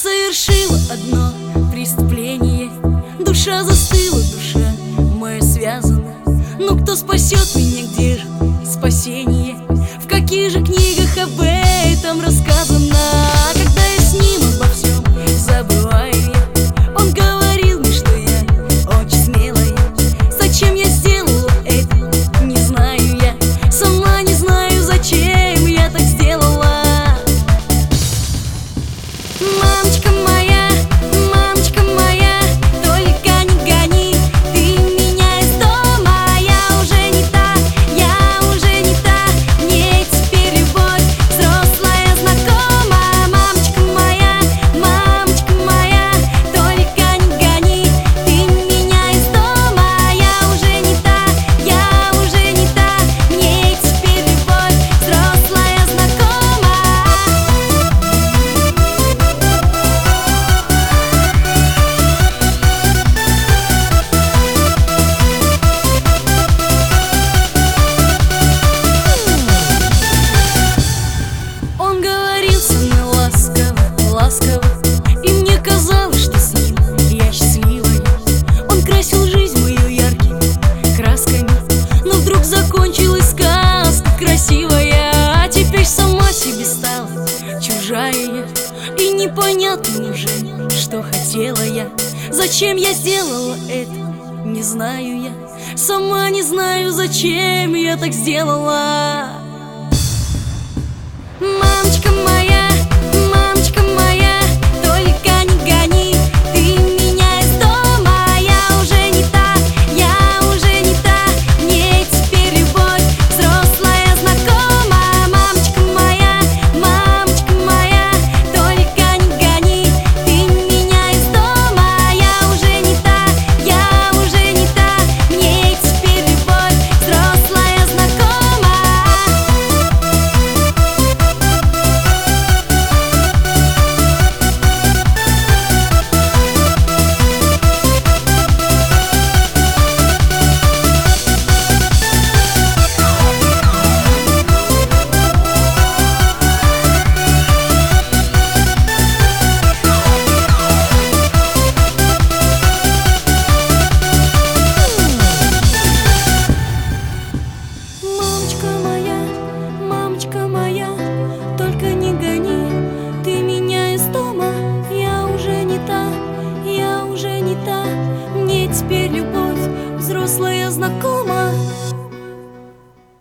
совершила одно преступление. Душа застыла, душа моя связана. Но кто спасет меня, где же спасение? В каких же книгах об этом рассказано? Когда я с ним обо всем забываю я, он говорил мне, что я очень смелая. Зачем я сделала это, не знаю я. Сама не знаю, зачем я так сделала. Мамочка моя, только не гони ты меня из дома. Я уже не та, мне теперь любовь взрослая знакома. Мамочка моя, только не гони ты меня из дома. Я уже не та, мне теперь любовь взрослая знакома. Он говорил со мной ласково, ласково, и мне казалось, что с ним я счастливая. Он красил жизнь мою яркими красками, но вдруг закончилась сказка красивая. А теперь сама себе стала чужая я, и непонятно уже, что хотела я. Зачем я сделала это, не знаю я. Сама не знаю, зачем я так сделала.